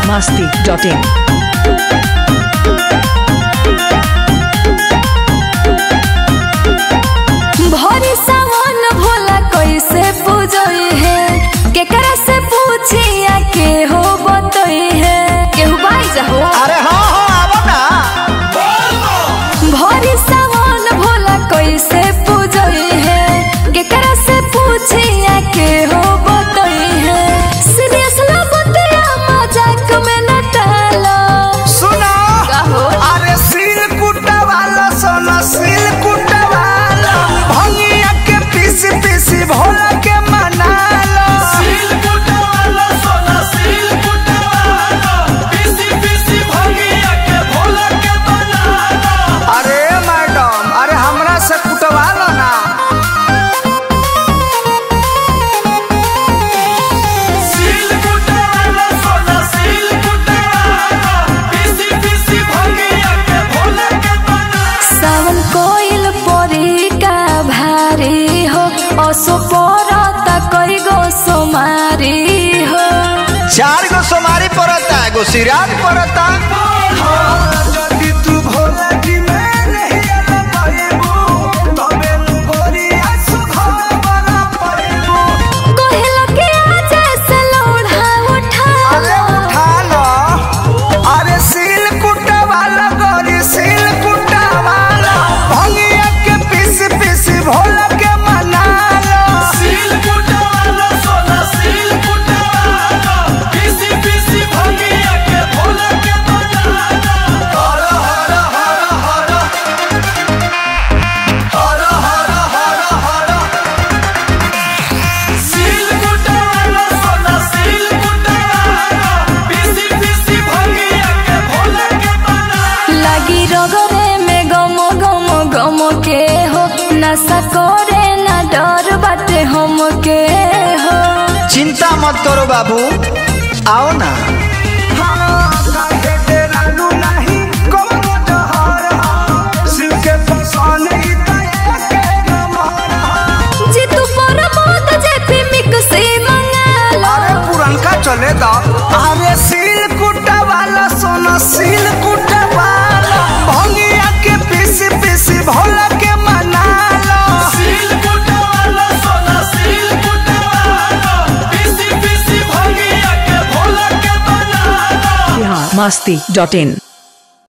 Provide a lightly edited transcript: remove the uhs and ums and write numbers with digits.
masti.in. भरी सावन भोला कैसे पूजई है केकरा से पूछिया के हो बतई है केहू बाई जाहो। अरे हाँ आवो ना। भरी सावन भोला कैसे पूजई है केकरा से पूछिया के हो बतई है। सीरियस लो बतिया मजाक में न टालो। सुनो कहो अरे सिल कुटा वाला सोना सिल कुटा वाला भंगिया के पीसी पीसी भोला के मना लो। सिल कुटा वाला सोना सिल कुटा वाला पीसी पीसी भंगिया के भोला के बना लो। अरे मैडम अरे हमरा से कुटवा लो ना। सिल कुटा वाला सोना सिल कुटा वाला पीसी पीसी भंगिया के भोला के बना लो। सावन कोइल पोरी का भारी हो असो पोरता कई गो सोमारी हो। 4 गो सोमारी पड़ता एगो सिराज पड़ता। जल्दी तू भोला जी में नहीं आ पाएबू तबे नु गोरिया सुखा बना पाएबू। कोहिला के आजा से लोढ़ा उठा अरे उठा लो अरे सिल कुटा वाला गोरी सिल कुटा वाला भंगिया के पीस पीस भोला के मना लो। सिल कुटा वाला सोना सिल कुटा वाला पीसी पीसी भंगिया के भोला के बना लो। हर हर हर हर हर हर हर सिल कुटा वाला सोना सिल कुटा वाला पीसी पीसी भंगिया के भोला के बना लो। लगी रगरे में गमो गमो गमो के हो नशा करे ना डर बाटे हम के हो। चिंता मत करो बाबू आओ ना। जी तू पर मौत जे भी मिक्सी मंगा लो। अरे पुरनका चले दा। अरे सिल कुटा वाला सोना सिल कुटा वाला भंगिया के पीसी पीसी भोला के मना लो। सिल कुटा वाला सोना सिल कुटा वाला पीसी पीसी भंगिया के भोला के बना लो। masti.in.